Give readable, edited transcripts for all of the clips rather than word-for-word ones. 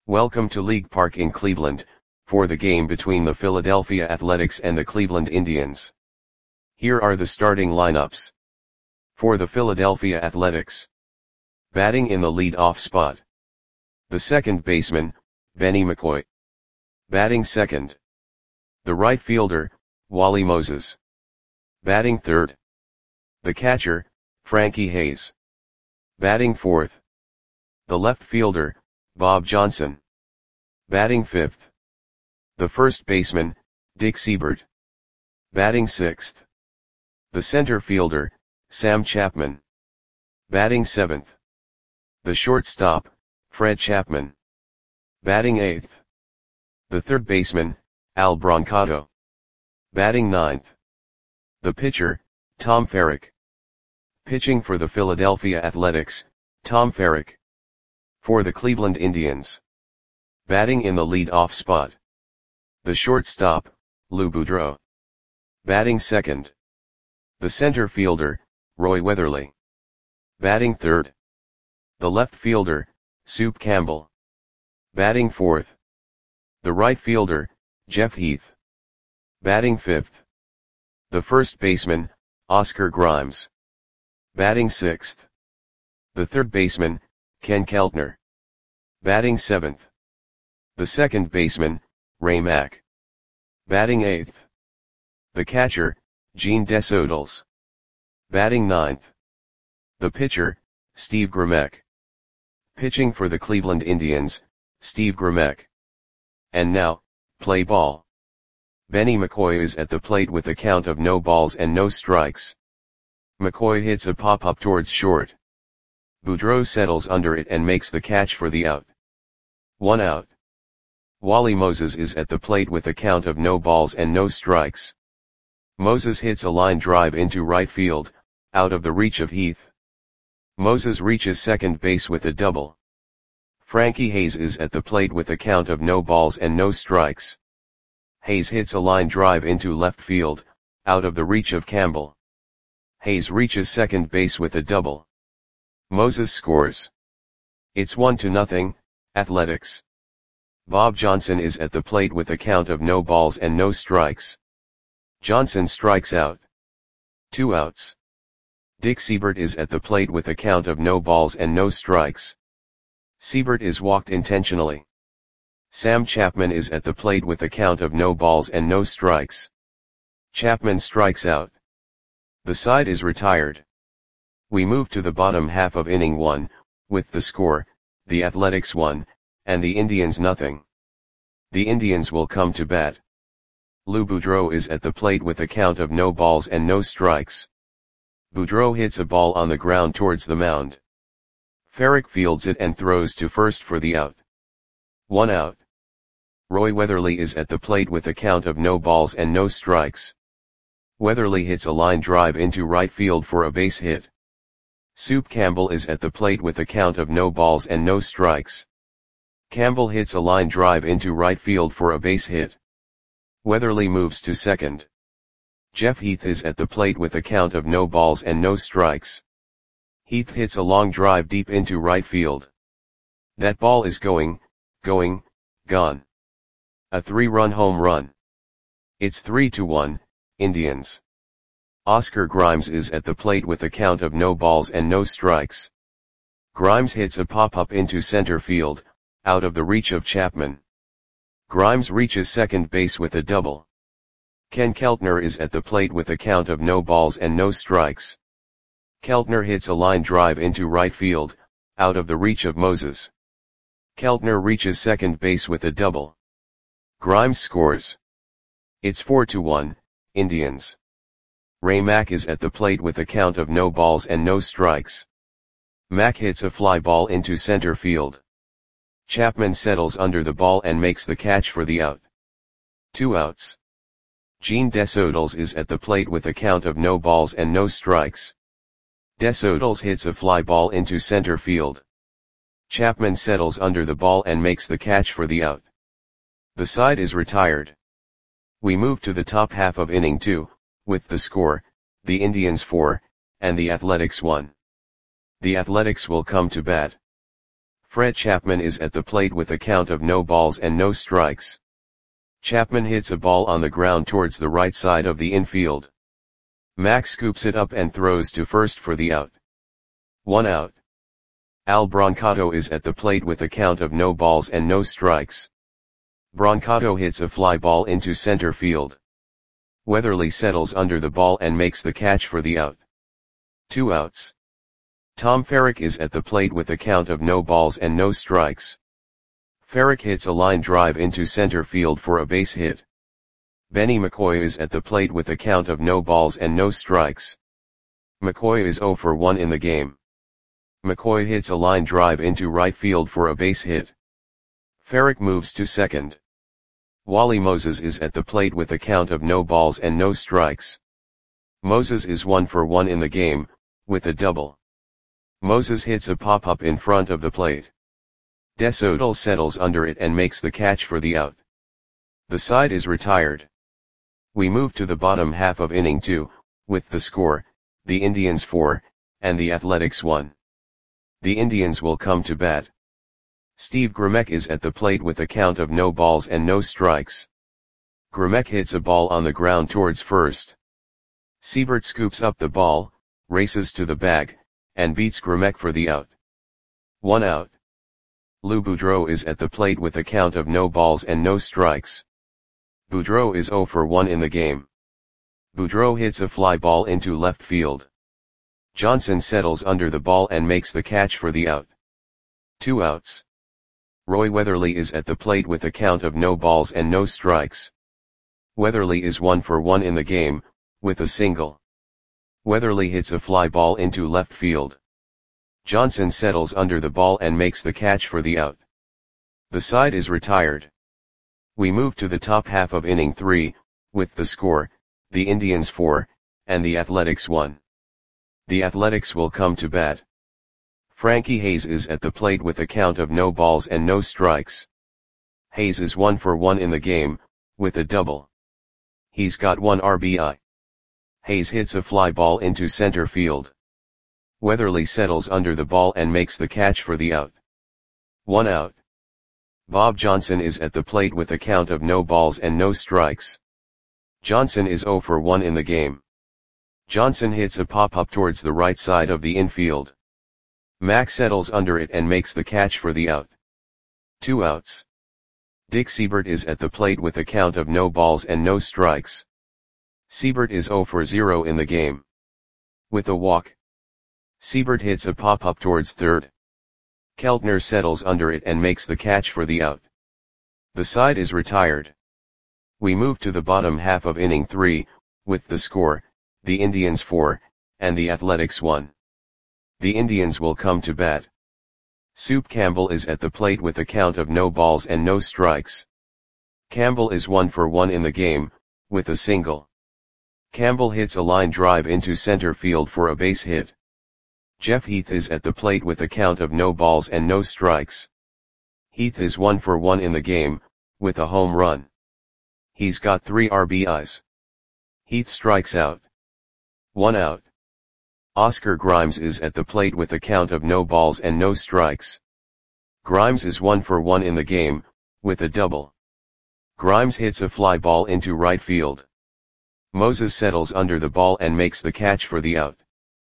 Welcome to League Park in Cleveland, for the game between the Philadelphia Athletics and the Cleveland Indians. Here are the starting lineups. For the Philadelphia Athletics. Batting in the lead-off spot. The second baseman, Benny McCoy. Batting second. The right fielder, Wally Moses. Batting third. The catcher, Frankie Hayes. Batting fourth. The left fielder, Bob Johnson. Batting fifth. The first baseman, Dick Seibert. Batting sixth. The center fielder, Sam Chapman. Batting seventh. The shortstop, Fred Chapman. Batting eighth. The third baseman, Al Brancato. Batting ninth. The pitcher, Tom Ferrick. Pitching for the Philadelphia Athletics, Tom Ferrick. For the Cleveland Indians. Batting in the lead-off spot. The shortstop, Lou Boudreau. Batting second. The center fielder, Roy Weatherly. Batting third. The left fielder, Soup Campbell. Batting fourth. The right fielder, Jeff Heath. Batting fifth. The first baseman, Oscar Grimes. Batting sixth. The third baseman, Ken Keltner. Batting seventh. The second baseman, Ray Mack. Batting eighth. The catcher, Gene Desodals. Batting ninth. The pitcher, Steve Grimek. Pitching for the Cleveland Indians, Steve Grimek. And now, play ball. Benny McCoy is at the plate with a count of no balls and no strikes. McCoy hits a pop-up towards short. Boudreau settles under it and makes the catch for the out. 1 out. Wally Moses is at the plate with a count of no balls and no strikes. Moses hits a line drive into right field, out of the reach of Heath. Moses reaches second base with a double. Frankie Hayes is at the plate with a count of no balls and no strikes. Hayes hits a line drive into left field, out of the reach of Campbell. Hayes reaches second base with a double. Moses scores. It's 1-0, Athletics. Bob Johnson is at the plate with a count of no balls and no strikes. Johnson strikes out. 2 outs. Dick Seibert is at the plate with a count of no balls and no strikes. Seibert is walked intentionally. Sam Chapman is at the plate with a count of no balls and no strikes. Chapman strikes out. The side is retired. We move to the bottom half of inning 1, with the score, the Athletics 1, and the Indians 0. The Indians will come to bat. Lou Boudreau is at the plate with a count of no balls and no strikes. Boudreau hits a ball on the ground towards the mound. Ferrick fields it and throws to first for the out. 1 out. Roy Weatherly is at the plate with a count of no balls and no strikes. Weatherly hits a line drive into right field for a base hit. Soup Campbell is at the plate with a count of no balls and no strikes. Campbell hits a line drive into right field for a base hit. Weatherly moves to second. Jeff Heath is at the plate with a count of no balls and no strikes. Heath hits a long drive deep into right field. That ball is gone. A 3-run home run. It's 3-1, Indians. Oscar Grimes is at the plate with a count of no balls and no strikes. Grimes hits a pop-up into center field, out of the reach of Chapman. Grimes reaches second base with a double. Ken Keltner is at the plate with a count of no balls and no strikes. Keltner hits a line drive into right field, out of the reach of Moses. Keltner reaches second base with a double. Grimes scores. It's 4-1, Indians. Ray Mack is at the plate with a count of no balls and no strikes. Mack hits a fly ball into center field. Chapman settles under the ball and makes the catch for the out. 2 outs. Gene Desodals is at the plate with a count of no balls and no strikes. Desodals hits a fly ball into center field. Chapman settles under the ball and makes the catch for the out. The side is retired. We move to the top half of inning 2, with the score, the Indians 4, and the Athletics 1. The Athletics will come to bat. Fred Chapman is at the plate with a count of no balls and no strikes. Chapman hits a ball on the ground towards the right side of the infield. Max scoops it up and throws to first for the out. 1 out. Al Brancato is at the plate with a count of no balls and no strikes. Brancato hits a fly ball into center field. Weatherly settles under the ball and makes the catch for the out. 2 outs. Tom Ferrick is at the plate with a count of no balls and no strikes. Ferrick hits a line drive into center field for a base hit. Benny McCoy is at the plate with a count of no balls and no strikes. McCoy is 0 for 1 in the game. McCoy hits a line drive into right field for a base hit. Ferrick moves to second. Wally Moses is at the plate with a count of no balls and no strikes. Moses is 1 for 1 in the game, with a double. Moses hits a pop-up in front of the plate. Des Oetel settles under it and makes the catch for the out. The side is retired. We move to the bottom half of inning 2, with the score, the Indians 4, and the Athletics 1. The Indians will come to bat. Steve Grimek is at the plate with a count of no balls and no strikes. Grimek hits a ball on the ground towards first. Siebert scoops up the ball, races to the bag, and beats Grimek for the out. 1 out. Lou Boudreau is at the plate with a count of no balls and no strikes. Boudreau is 0 for 1 in the game. Boudreau hits a fly ball into left field. Johnson settles under the ball and makes the catch for the out. 2 outs. Roy Weatherly is at the plate with a count of no balls and no strikes. Weatherly is 1 for 1 in the game, with a single. Weatherly hits a fly ball into left field. Johnson settles under the ball and makes the catch for the out. The side is retired. We move to the top half of inning 3, with the score, the Indians 4, and the Athletics 1. The Athletics will come to bat. Frankie Hayes is at the plate with a count of no balls and no strikes. Hayes is 1 for 1 in the game, with a double. He's got 1 RBI. Hayes hits a fly ball into center field. Weatherly settles under the ball and makes the catch for the out. 1 out. Bob Johnson is at the plate with a count of no balls and no strikes. Johnson is 0 for 1 in the game. Johnson hits a pop-up towards the right side of the infield. Max settles under it and makes the catch for the out. 2 outs. Dick Siebert is at the plate with a count of no balls and no strikes. Siebert is 0 for 0 in the game. With a walk. Siebert hits a pop-up towards third. Keltner settles under it and makes the catch for the out. The side is retired. We move to the bottom half of inning 3, with the score, the Indians 4, and the Athletics 1. The Indians will come to bat. Soup Campbell is at the plate with a count of no balls and no strikes. Campbell is 1 for 1 in the game, with a single. Campbell hits a line drive into center field for a base hit. Jeff Heath is at the plate with a count of no balls and no strikes. Heath is 1 for 1 in the game, with a home run. He's got 3 RBIs. Heath strikes out. 1 out. Oscar Grimes is at the plate with a count of no balls and no strikes. Grimes is 1 for 1 in the game, with a double. Grimes hits a fly ball into right field. Moses settles under the ball and makes the catch for the out.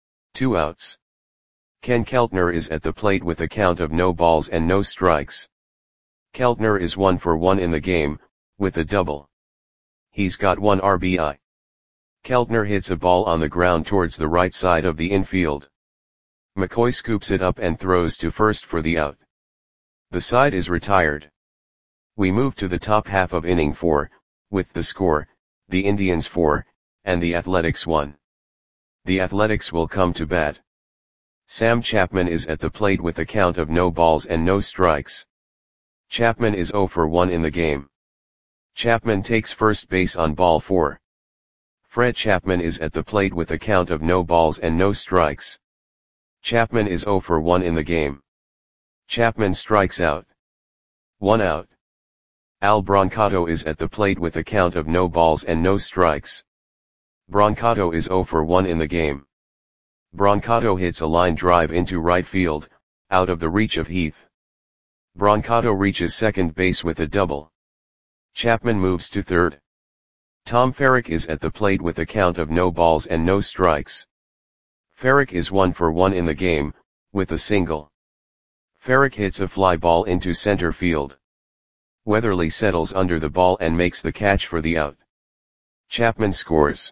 2 outs. Ken Keltner is at the plate with a count of no balls and no strikes. Keltner is 1 for 1 in the game, with a double. He's got 1 RBI. Keltner hits a ball on the ground towards the right side of the infield. McCoy scoops it up and throws to first for the out. The side is retired. We move to the top half of inning 4, with the score, the Indians 4, and the Athletics 1. The Athletics will come to bat. Sam Chapman is at the plate with a count of no balls and no strikes. Chapman is 0 for 1 in the game. Chapman takes first base on ball 4. Fred Chapman is at the plate with a count of no balls and no strikes. Chapman is 0 for 1 in the game. Chapman strikes out. 1 out. Al Brancato is at the plate with a count of no balls and no strikes. Brancato is 0 for 1 in the game. Brancato hits a line drive into right field, out of the reach of Heath. Brancato reaches second base with a double. Chapman moves to third. Tom Ferrick is at the plate with a count of no balls and no strikes. Ferrick is 1 for 1 in the game, with a single. Ferrick hits a fly ball into center field. Weatherly settles under the ball and makes the catch for the out. Chapman scores.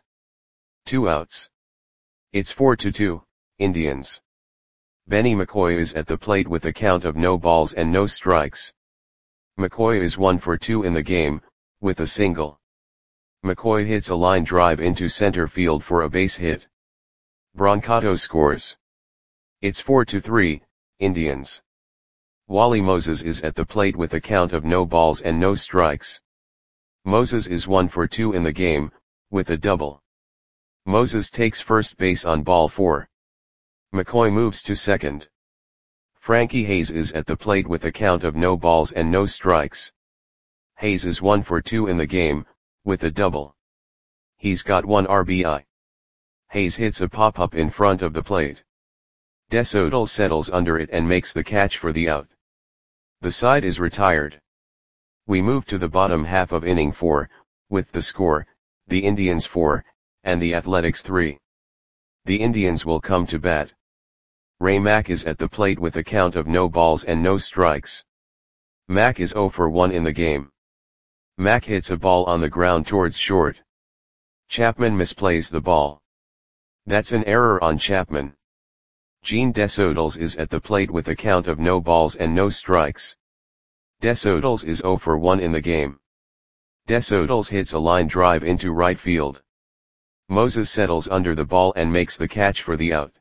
2 outs. It's 4-2, Indians. Benny McCoy is at the plate with a count of no balls and no strikes. McCoy is 1 for 2 in the game, with a single. McCoy hits a line drive into center field for a base hit. Brancato scores. It's 4-3, Indians. Wally Moses is at the plate with a count of no balls and no strikes. Moses is 1 for 2 in the game, with a double. Moses takes first base on ball 4. McCoy moves to second. Frankie Hayes is at the plate with a count of no balls and no strikes. Hayes is 1 for 2 in the game, with a double. He's got 1 RBI. Hayes hits a pop-up in front of the plate. Desodal settles under it and makes the catch for the out. The side is retired. We move to the bottom half of inning 4, with the score, the Indians 4, and the Athletics 3. The Indians will come to bat. Ray Mack is at the plate with a count of no balls and no strikes. Mack is 0 for 1 in the game. Mack hits a ball on the ground towards short. Chapman misplays the ball. That's an error on Chapman. Gene Desodals is at the plate with a count of no balls and no strikes. Desodals is 0 for 1 in the game. Desodals hits a line drive into right field. Moses settles under the ball and makes the catch for the out.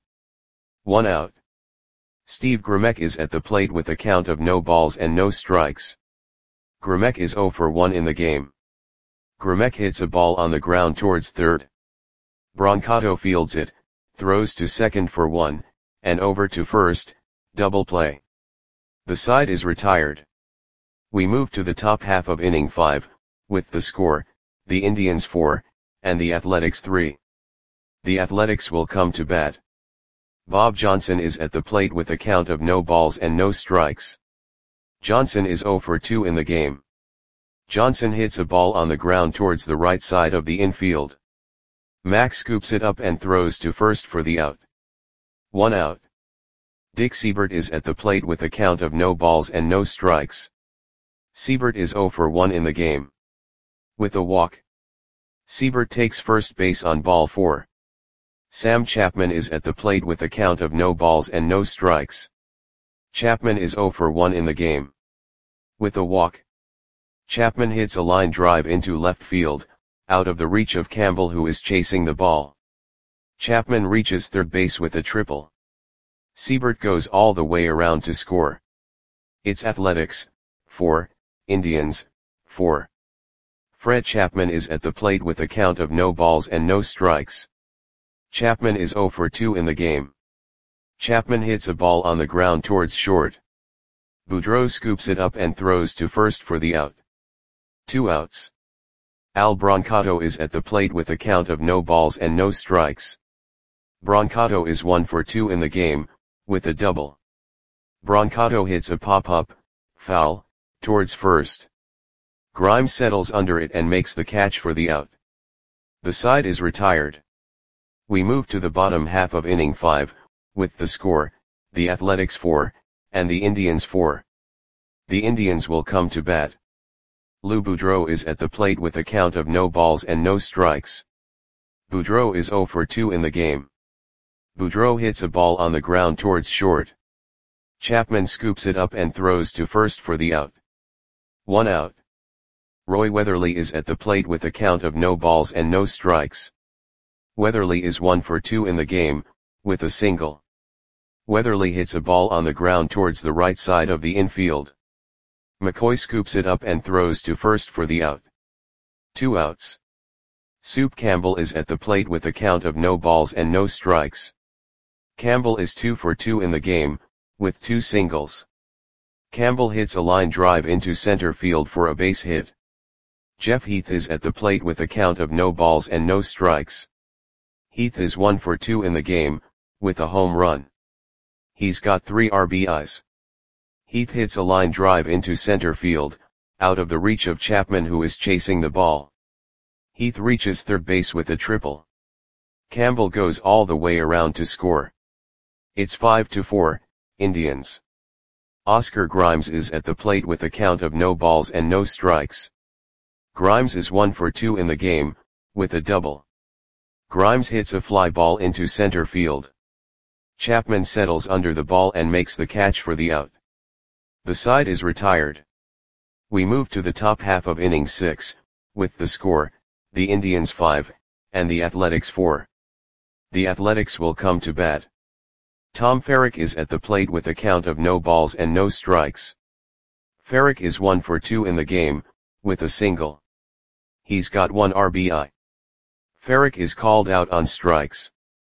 1 out. Steve Grimek is at the plate with a count of no balls and no strikes. Grimek is 0 for 1 in the game. Grimek hits a ball on the ground towards third. Brancato fields it, throws to second for 1, and over to first, double play. The side is retired. We move to the top half of inning 5, with the score, the Indians 4, and the Athletics 3. The Athletics will come to bat. Bob Johnson is at the plate with a count of no balls and no strikes. Johnson is 0 for 2 in the game. Johnson hits a ball on the ground towards the right side of the infield. Mack scoops it up and throws to first for the out. 1 out. Dick Siebert is at the plate with a count of no balls and no strikes. Siebert is 0 for 1 in the game. With a walk. Siebert takes first base on ball 4. Sam Chapman is at the plate with a count of no balls and no strikes. Chapman is 0 for 1 in the game. With a walk. Chapman hits a line drive into left field, out of the reach of Campbell who is chasing the ball. Chapman reaches third base with a triple. Siebert goes all the way around to score. It's Athletics, 4, Indians, 4. Fred Chapman is at the plate with a count of no balls and no strikes. Chapman is 0 for 2 in the game. Chapman hits a ball on the ground towards short. Boudreau scoops it up and throws to first for the out. 2 outs. Al Brancato is at the plate with a count of no balls and no strikes. Brancato is 1 for 2 in the game, with a double. Brancato hits a pop-up, foul, towards first. Grimes settles under it and makes the catch for the out. The side is retired. We move to the bottom half of inning 5, with the score, the Athletics 4, and the Indians 4. The Indians will come to bat. Lou Boudreau is at the plate with a count of no balls and no strikes. Boudreau is 0 for 2 in the game. Boudreau hits a ball on the ground towards short. Chapman scoops it up and throws to first for the out. 1 out. Roy Weatherly is at the plate with a count of no balls and no strikes. Weatherly is 1 for 2 in the game, with a single. Weatherly hits a ball on the ground towards the right side of the infield. McCoy scoops it up and throws to first for the out. 2 outs. Soup Campbell is at the plate with a count of no balls and no strikes. Campbell is 2 for 2 in the game, with 2 singles. Campbell hits a line drive into center field for a base hit. Jeff Heath is at the plate with a count of no balls and no strikes. Heath is 1 for 2 in the game, with a home run. He's got 3 RBIs. Heath hits a line drive into center field, out of the reach of Chapman, who is chasing the ball. Heath reaches third base with a triple. Campbell goes all the way around to score. It's 5-4, Indians. Oscar Grimes is at the plate with a count of no balls and no strikes. Grimes is 1 for 2 in the game, with a double. Grimes hits a fly ball into center field. Chapman settles under the ball and makes the catch for the out. The side is retired. We move to the top half of inning 6, with the score, the Indians 5, and the Athletics 4. The Athletics will come to bat. Tom Ferrick is at the plate with a count of no balls and no strikes. Ferrick is 1 for 2 in the game, with a single. He's got 1 RBI. Ferrick is called out on strikes.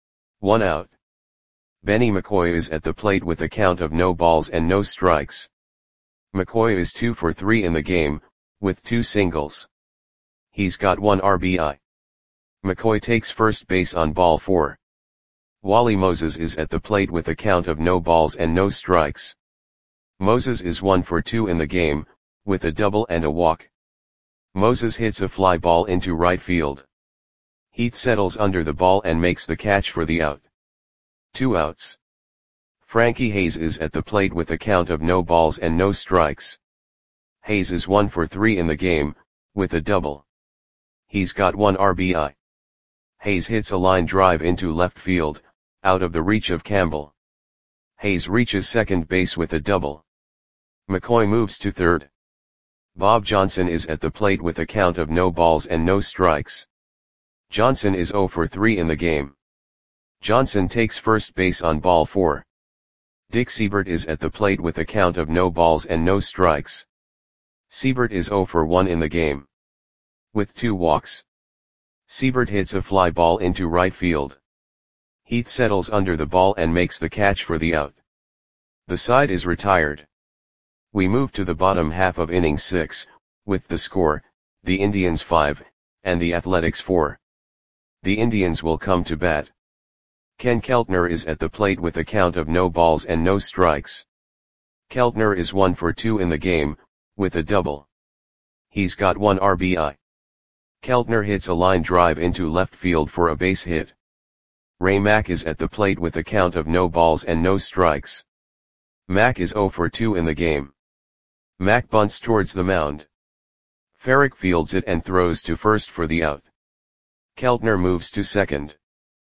1 out. Benny McCoy is at the plate with a count of no balls and no strikes. McCoy is 2 for 3 in the game, with 2 singles. He's got 1 RBI. McCoy takes first base on ball 4. Wally Moses is at the plate with a count of no balls and no strikes. Moses is 1 for 2 in the game, with a double and a walk. Moses hits a fly ball into right field. Heath settles under the ball and makes the catch for the out. 2 outs. Frankie Hayes is at the plate with a count of no balls and no strikes. Hayes is 1 for 3 in the game, with a double. He's got 1 RBI. Hayes hits a line drive into left field, out of the reach of Campbell. Hayes reaches second base with a double. McCoy moves to third. Bob Johnson is at the plate with a count of no balls and no strikes. Johnson is 0 for 3 in the game. Johnson takes first base on ball 4. Dick Seibert is at the plate with a count of no balls and no strikes. Seibert is 0 for 1 in the game, with 2 walks. Seibert hits a fly ball into right field. Heath settles under the ball and makes the catch for the out. The side is retired. We move to the bottom half of inning 6, with the score, the Indians 5, and the Athletics 4. The Indians will come to bat. Ken Keltner is at the plate with a count of no balls and no strikes. Keltner is 1 for 2 in the game, with a double. He's got 1 RBI. Keltner hits a line drive into left field for a base hit. Ray Mack is at the plate with a count of no balls and no strikes. Mack is 0 for 2 in the game. Mack bunts towards the mound. Ferrick fields it and throws to first for the out. Keltner moves to second.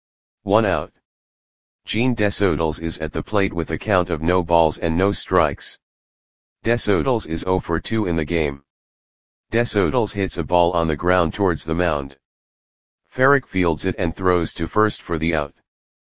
1 out. Gene Desodals is at the plate with a count of no balls and no strikes. Desodals is 0 for 2 in the game. Desodals hits a ball on the ground towards the mound. Ferrick fields it and throws to first for the out.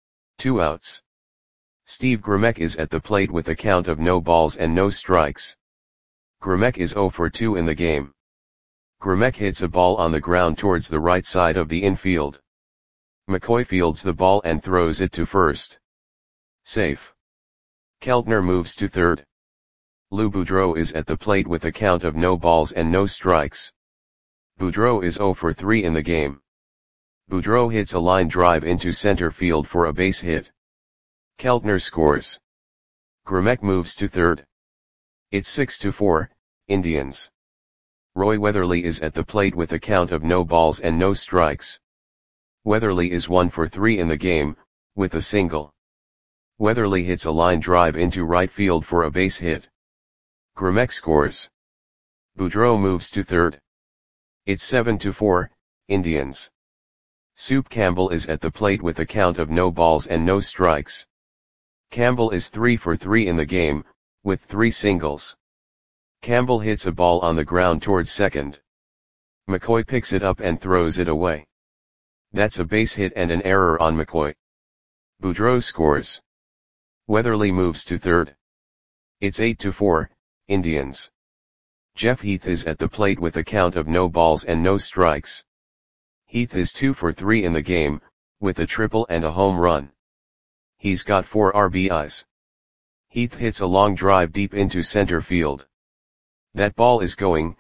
2 outs. Steve Grimek is at the plate with a count of no balls and no strikes. Grimek is 0 for 2 in the game. Grimek hits a ball on the ground towards the right side of the infield. McCoy fields the ball and throws it to first. Safe. Keltner moves to third. Lou Boudreau is at the plate with a count of no balls and no strikes. Boudreau is 0 for 3 in the game. Boudreau hits a line drive into center field for a base hit. Keltner scores. Grimek moves to third. It's 6-4, Indians. Roy Weatherly is at the plate with a count of no balls and no strikes. Weatherly is 1 for 3 in the game, with a single. Weatherly hits a line drive into right field for a base hit. Grimek scores. Boudreau moves to third. It's 7-4, Indians. Soup Campbell is at the plate with a count of no balls and no strikes. Campbell is 3 for 3 in the game, with 3 singles. Campbell hits a ball on the ground towards second. McCoy picks it up and throws it away. That's a base hit and an error on McCoy. Boudreau scores. Weatherly moves to third. It's 8-4, Indians. Jeff Heath is at the plate with a count of no balls and no strikes. Heath is 2 for 3 in the game, with a triple and a home run. He's got 4 RBIs. Heath hits a long drive deep into center field. That ball is gone.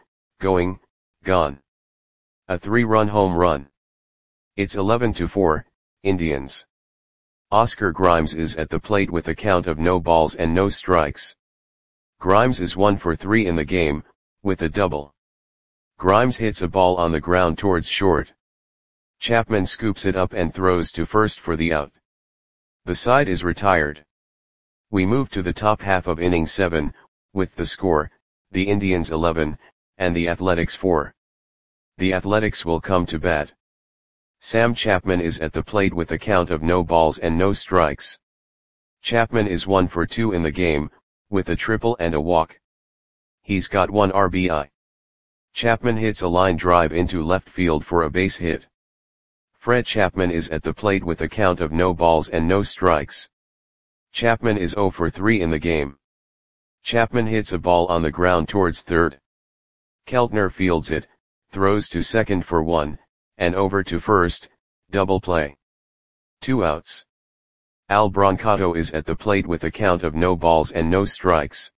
A 3-run home run. It's 11-4, Indians. Oscar Grimes is at the plate with a count of no balls and no strikes. Grimes is 1 for 3 in the game, with a double. Grimes hits a ball on the ground towards short. Chapman scoops it up and throws to first for the out. The side is retired. We move to the top half of inning 7, with the score, the Indians 11, and the Athletics 4. The Athletics will come to bat. Sam Chapman is at the plate with a count of no balls and no strikes. Chapman is 1 for 2 in the game, with a triple and a walk. He's got 1 RBI. Chapman hits a line drive into left field for a base hit. Fred Chapman is at the plate with a count of no balls and no strikes. Chapman is 0 for 3 in the game. Chapman hits a ball on the ground towards third. Keltner fields it, throws to second for 1, and over to first, double play. 2 outs. Al Brancato is at the plate with a count of no balls and no strikes.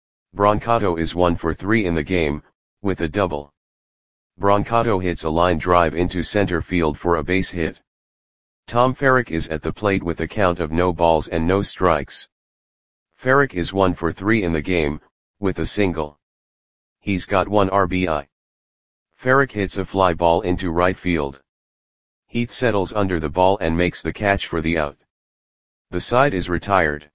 Brancato is 1 for 3 in the game, with a double. Brancato hits a line drive into center field for a base hit. Tom Ferrick is at the plate with a count of no balls and no strikes. Ferrick is 1 for 3 in the game, with a single. He's got 1 RBI. Ferrick hits a fly ball into right field. Heath settles under the ball and makes the catch for the out. The side is retired.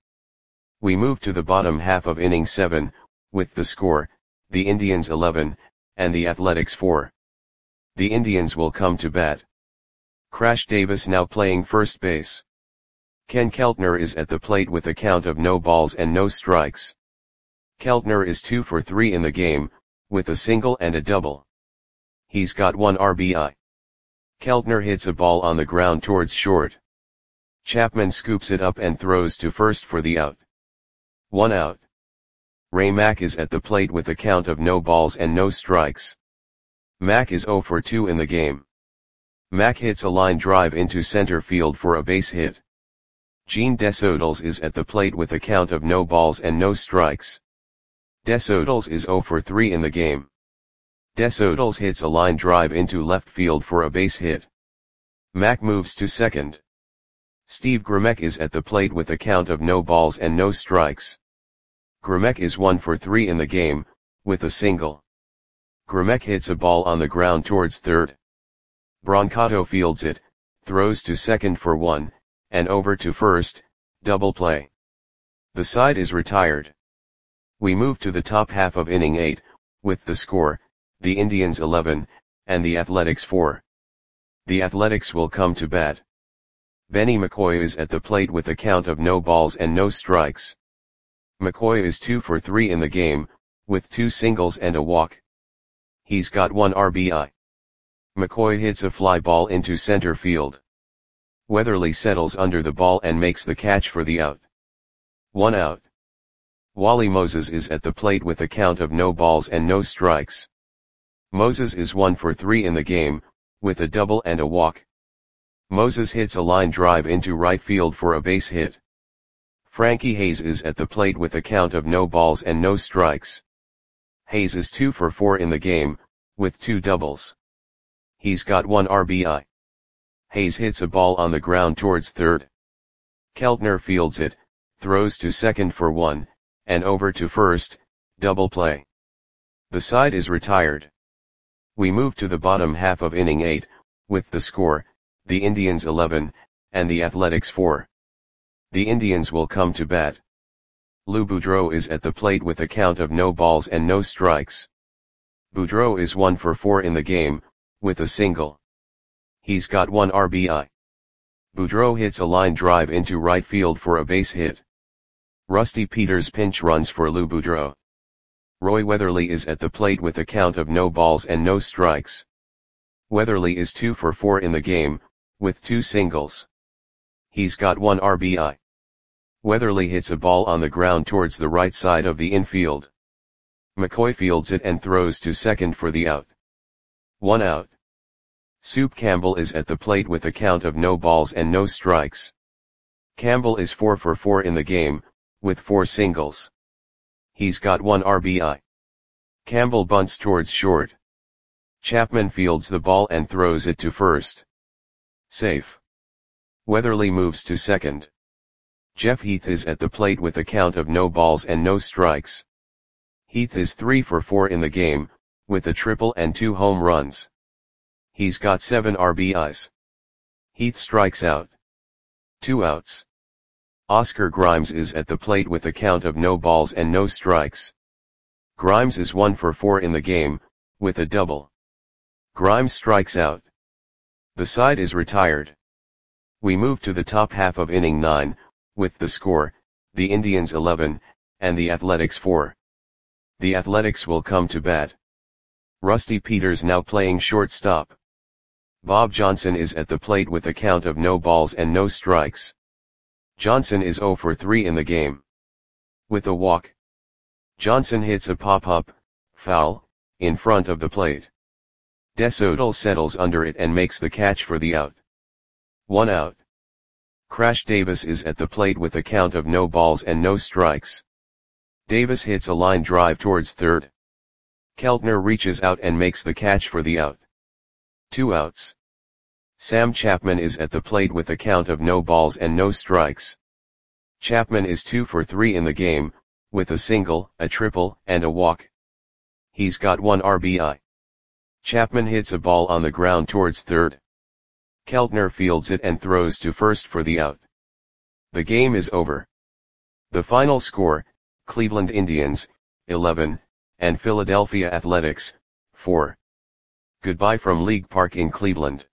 We move to the bottom half of inning 7, with the score, the Indians 11, and the Athletics 4. The Indians will come to bat. Crash Davis now playing first base. Ken Keltner is at the plate with a count of no balls and no strikes. Keltner is 2 for 3 in the game, with a single and a double. He's got 1 RBI. Keltner hits a ball on the ground towards short. Chapman scoops it up and throws to first for the out. 1 out. Ray Mack is at the plate with a count of no balls and no strikes. Mack is 0 for 2 in the game. Mack hits a line drive into center field for a base hit. Gene Desodals is at the plate with a count of no balls and no strikes. Desodals is 0 for 3 in the game. Desodals hits a line drive into left field for a base hit. Mack moves to second. Steve Grimek is at the plate with a count of no balls and no strikes. Grimek is 1 for 3 in the game, with a single. Grimek hits a ball on the ground towards third. Brancato fields it, throws to second for 1, and over to first, double play. The side is retired. We move to the top half of inning 8, with the score, the Indians 11, and the Athletics 4. The Athletics will come to bat. Benny McCoy is at the plate with a count of no balls and no strikes. McCoy is 2 for 3 in the game, with 2 singles and a walk. He's got 1 RBI. McCoy hits a fly ball into center field. Weatherly settles under the ball and makes the catch for the out. 1 out. Wally Moses is at the plate with a count of no balls and no strikes. Moses is 1 for 3 in the game, with a double and a walk. Moses hits a line drive into right field for a base hit. Frankie Hayes is at the plate with a count of no balls and no strikes. Hayes is 2 for 4 in the game, with 2 doubles. He's got 1 RBI. Hayes hits a ball on the ground towards third. Keltner fields it, throws to second for 1, and over to first, double play. The side is retired. We move to the bottom half of inning 8, with the score, the Indians 11, and the Athletics 4. The Indians will come to bat. Lou Boudreau is at the plate with a count of no balls and no strikes. Boudreau is 1 for 4 in the game, with a single. He's got 1 RBI. Boudreau hits a line drive into right field for a base hit. Rusty Peters pinch runs for Lou Boudreau. Roy Weatherly is at the plate with a count of no balls and no strikes. Weatherly is 2 for 4 in the game, with 2 singles. He's got 1 RBI. Weatherly hits a ball on the ground towards the right side of the infield. McCoy fields it and throws to second for the out. 1 out. Soup Campbell is at the plate with a count of no balls and no strikes. Campbell is 4 for 4 in the game, with 4 singles. He's got 1 RBI. Campbell bunts towards short. Chapman fields the ball and throws it to first. Safe. Weatherly moves to second. Jeff Heath is at the plate with a count of no balls and no strikes. Heath is 3 for 4 in the game, with a triple and 2 home runs. He's got 7 RBIs. Heath strikes out. 2 outs. Oscar Grimes is at the plate with a count of no balls and no strikes. Grimes is 1 for 4 in the game, with a double. Grimes strikes out. The side is retired. We move to the top half of inning 9, with the score, the Indians 11, and the Athletics 4. The Athletics will come to bat. Rusty Peters now playing shortstop. Bob Johnson is at the plate with a count of no balls and no strikes. Johnson is 0 for 3 in the game. With a walk. Johnson hits a pop-up, foul, in front of the plate. DeSoto settles under it and makes the catch for the out. 1 out. Crash Davis is at the plate with a count of no balls and no strikes. Davis hits a line drive towards third. Keltner reaches out and makes the catch for the out. 2 outs. Sam Chapman is at the plate with a count of no balls and no strikes. Chapman is 2 for 3 in the game, with a single, a triple, and a walk. He's got 1 RBI. Chapman hits a ball on the ground towards third. Keltner fields it and throws to first for the out. The game is over. The final score, Cleveland Indians, 11, and Philadelphia Athletics, 4. Goodbye from League Park in Cleveland.